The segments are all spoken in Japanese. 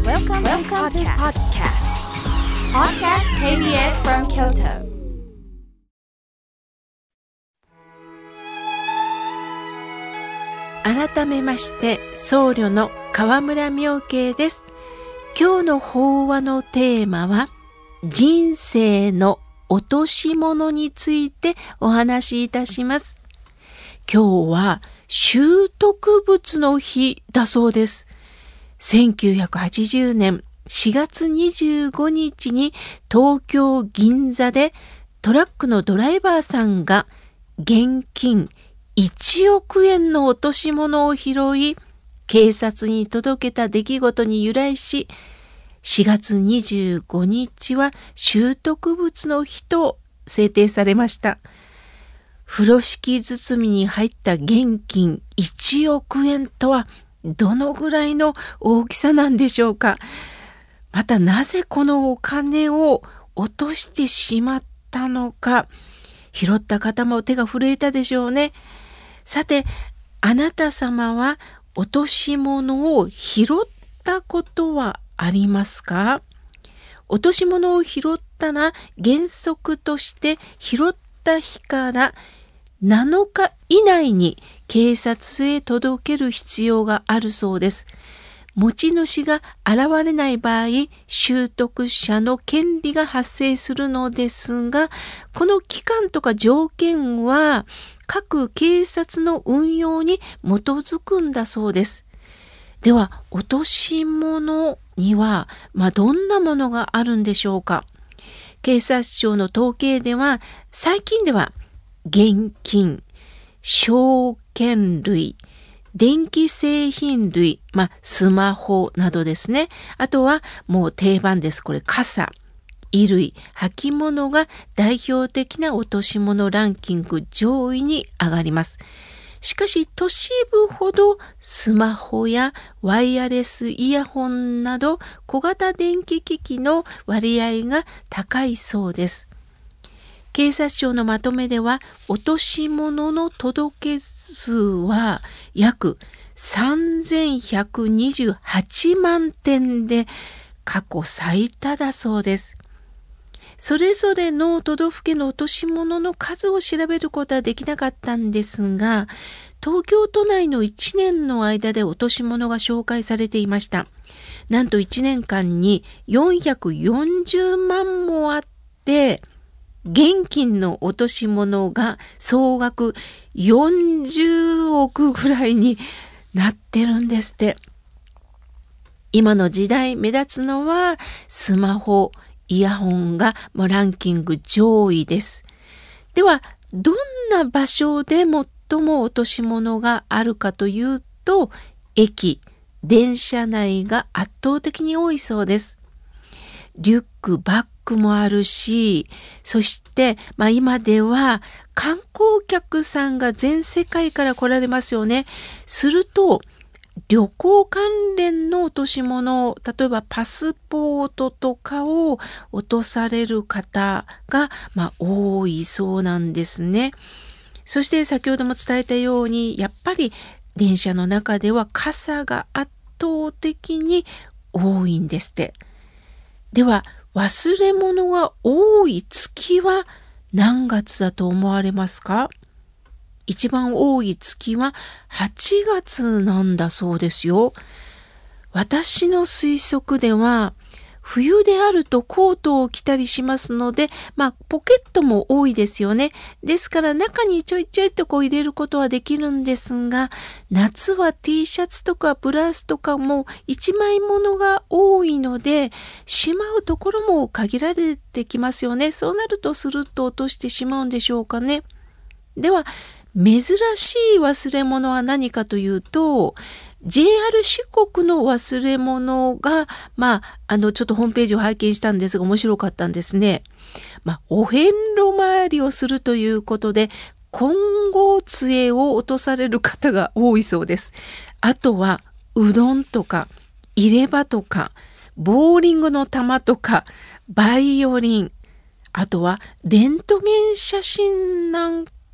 Welcome to podcast. Podcast KBS from Kyoto. 改めまして僧侶の河村妙慶です。今日の法話のテーマは人生の落とし物についてお話しいたします。今日は拾得物の日だそうです。1980年4月25日に東京銀座でトラックのドライバーさんが現金1億円の落とし物を拾い、警察に届けた出来事に由来し、4月25日は拾得物の日と制定されました。風呂敷包みに入った現金1億円とはどのぐらいの大きさなんでしょうか。またなぜこのお金を落としてしまったのか、拾った方も手が震えたでしょうね。さて、あなた様は落とし物を拾ったことはありますか？落とし物を拾ったら原則として拾った日から7日以内に警察へ届ける必要があるそうです。持ち主が現れない場合、拾得者の権利が発生するのですが、この期間とか条件は各警察の運用に基づくんだそうです。では、落とし物には、どんなものがあるんでしょうか。警察庁の統計では、最近では現金、証券類、電気製品類、スマホなどですね。あとはもう定番です。これ傘、衣類、履物が代表的な落とし物ランキング上位に上がります。しかし都市部ほどスマホやワイヤレスイヤホンなど小型電気機器の割合が高いそうです。警察庁のまとめでは、落とし物の届け数は約3128万点で過去最多だそうです。それぞれの都道府県の落とし物の数を調べることはできなかったんですが、東京都内の1年の間で落とし物が紹介されていました。なんと1年間に440万もあって、現金の落とし物が総額40億ぐらいになってるんですって。今の時代目立つのはスマホ、イヤホンがランキング上位です。では、どんな場所で最も落とし物があるかというと、駅、電車内が圧倒的に多いそうです。リュック、バッグもあるし、そして、今では観光客さんが全世界から来られますよね。すると、旅行関連の落とし物、例えばパスポートとかを落とされる方が、多いそうなんですね。そして先ほども伝えたように、やっぱり電車の中では傘が圧倒的に多いんですって。では、忘れ物が多い月は何月だと思われますか？一番多い月は8月なんだそうですよ。私の推測では、冬であるとコートを着たりしますので、ポケットも多いですよね。ですから中にちょいちょいと入れることはできるんですが、夏は T シャツとかブラウスとかも一枚物が多いので、しまうところも限られてきますよね。そうなるとスルッと落としてしまうんでしょうかね。では、珍しい忘れ物は何かというと、JR 四国の忘れ物が、ちょっとホームページを拝見したんですが面白かったんですね。お遍路回りをするということで、金剛杖を落とされる方が多いそうです。あとは、うどんとか、入れ歯とか、ボーリングの球とか、バイオリン、あとはレントゲン写真なんか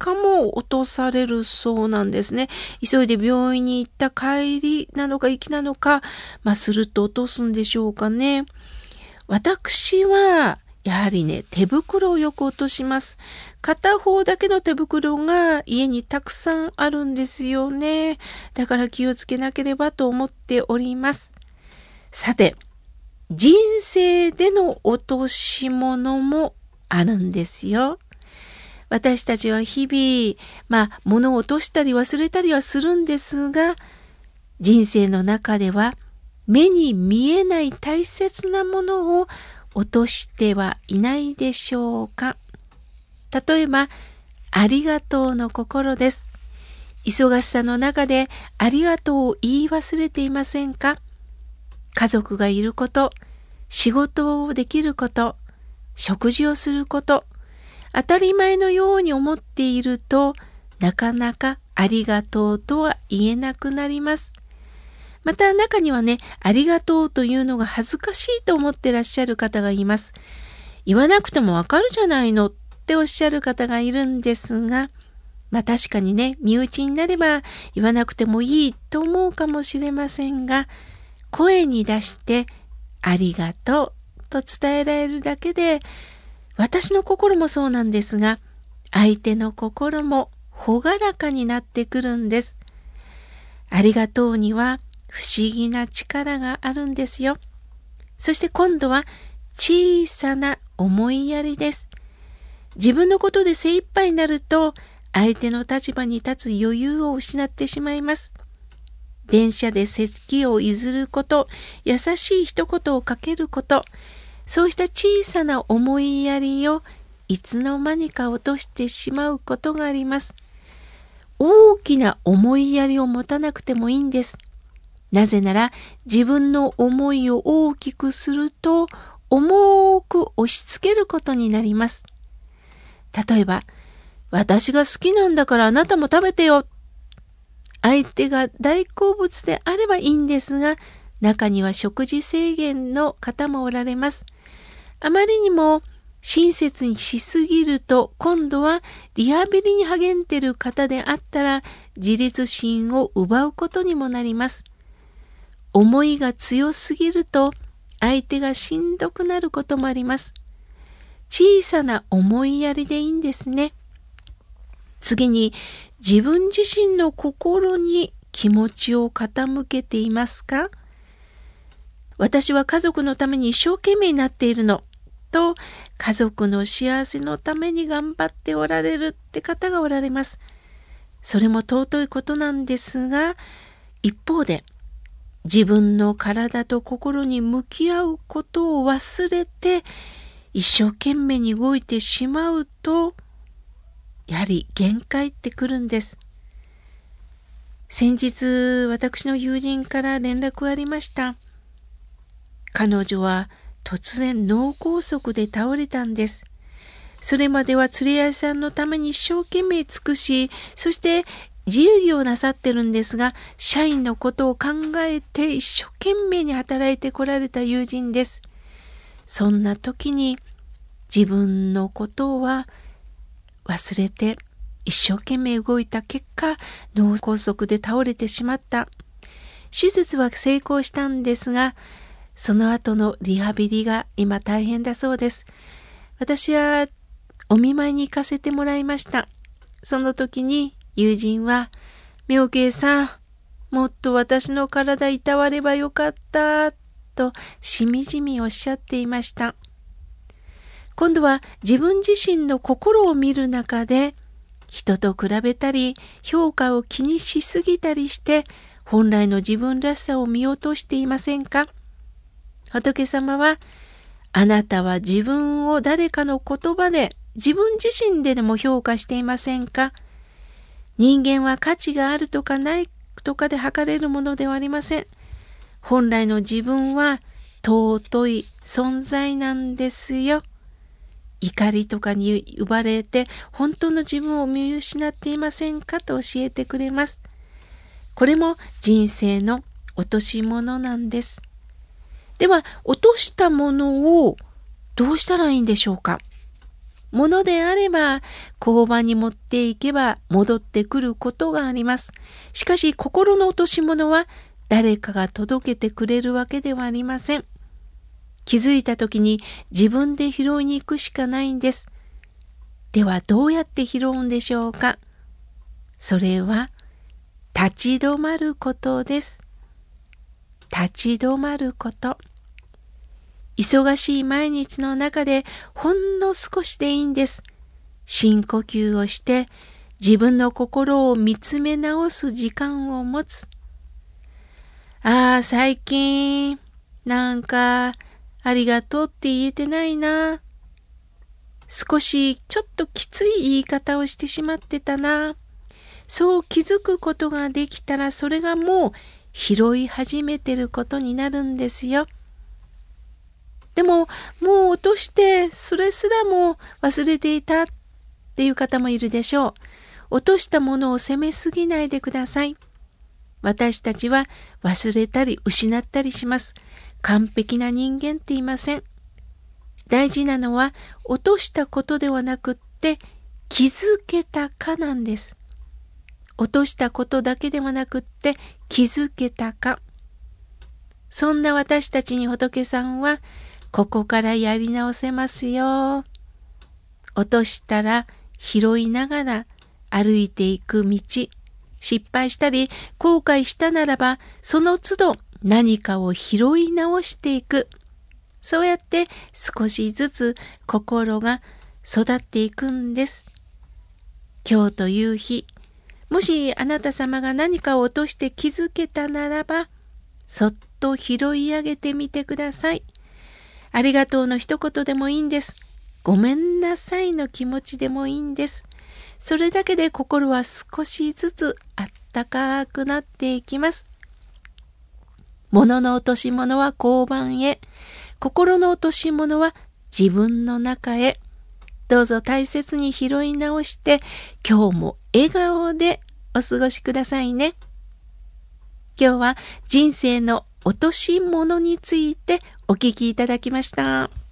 かも落とされるそうなんですね。急いで病院に行った帰りなのか行きなのか、すると落とすんでしょうかね。私はやはりね、手袋をよく落とします。片方だけの手袋が家にたくさんあるんですよね。だから気をつけなければと思っております。さて、人生での落とし物もあるんですよ。私たちは日々、物を落としたり忘れたりはするんですが、人生の中では目に見えない大切なものを落としてはいないでしょうか。例えば、ありがとうの心です。忙しさの中でありがとうを言い忘れていませんか？家族がいること、仕事をできること、食事をすること、当たり前のように思っていると、なかなかありがとうとは言えなくなります。また中にはね、ありがとうというのが恥ずかしいと思ってらっしゃる方がいます。言わなくてもわかるじゃないのっておっしゃる方がいるんですが、確かにね、身内になれば言わなくてもいいと思うかもしれませんが、声に出してありがとうと伝えられるだけで、私の心もそうなんですが、相手の心も朗らかになってくるんです。ありがとうには不思議な力があるんですよ。そして今度は小さな思いやりです。自分のことで精一杯になると、相手の立場に立つ余裕を失ってしまいます。電車で席を譲ること、優しい一言をかけること、そうした小さな思いやりをいつの間にか落としてしまうことがあります。大きな思いやりを持たなくてもいいんです。なぜなら自分の思いを大きくすると重く押し付けることになります。例えば、私が好きなんだからあなたも食べてよ。相手が大好物であればいいんですが、中には食事制限の方もおられます。あまりにも親切にしすぎると、今度はリハビリに励んでいる方であったら自立心を奪うことにもなります。思いが強すぎると相手がしんどくなることもあります。小さな思いやりでいいんですね。次に、自分自身の心に気持ちを傾けていますか？私は家族のために一生懸命になっているのと、家族の幸せのために頑張っておられるって方がおられます。それも尊いことなんですが、一方で自分の体と心に向き合うことを忘れて一生懸命に動いてしまうと、やはり限界ってくるんです。先日、私の友人から連絡がありました。彼女は突然脳梗塞で倒れたんです。それまでは釣り合いさんのために一生懸命尽くし、そして自由業をなさってるんですが、社員のことを考えて一生懸命に働いてこられた友人です。そんな時に自分のことは忘れて一生懸命動いた結果、脳梗塞で倒れてしまった。手術は成功したんですが、その後のリハビリが今大変だそうです。私はお見舞いに行かせてもらいました。その時に友人は、妙慶さん、もっと私の体いたわればよかった、としみじみおっしゃっていました。今度は自分自身の心を見る中で、人と比べたり、評価を気にしすぎたりして、本来の自分らしさを見落としていませんか？仏様は、あなたは自分を誰かの言葉で、自分自身でも評価していませんか？人間は価値があるとかないとかで測れるものではありません。本来の自分は尊い存在なんですよ。怒りとかに奪われて本当の自分を見失っていませんかと教えてくれます。これも人生の落とし物なんです。では、落としたものをどうしたらいいんでしょうか？ ものであれば交番に持っていけば戻ってくることがあります。しかし心の落とし物は誰かが届けてくれるわけではありません。気づいた時に自分で拾いに行くしかないんです。ではどうやって拾うんでしょうか。それは立ち止まることです。立ち止まること。忙しい毎日の中でほんの少しでいいんです。深呼吸をして自分の心を見つめ直す時間を持つ。最近なんかありがとうって言えてないな。少しちょっときつい言い方をしてしまってたな。そう気づくことができたらそれがもう拾い始めてることになるんですよ。でももう落としてそれすらも忘れていたっていう方もいるでしょう。落としたものを責めすぎないでください。私たちは忘れたり失ったりします。完璧な人間っていません。大事なのは落としたことではなくって気づけたかなんです。落としたことだけではなくって気づけたか。そんな私たちに仏さんはここからやり直せますよ。落としたら拾いながら歩いていく道。失敗したり後悔したならばその都度何かを拾い直していく。そうやって少しずつ心が育っていくんです。今日という日、もしあなた様が何かを落として気づけたならば、そっと拾い上げてみてください。ありがとうの一言でもいいんです。ごめんなさいの気持ちでもいいんです。それだけで心は少しずつあったかくなっていきます。物の落とし物は交番へ、心の落とし物は自分の中へ。どうぞ大切に拾い直して、今日も笑顔でお過ごしくださいね。今日は人生の落とし物についてお聞きいただきました。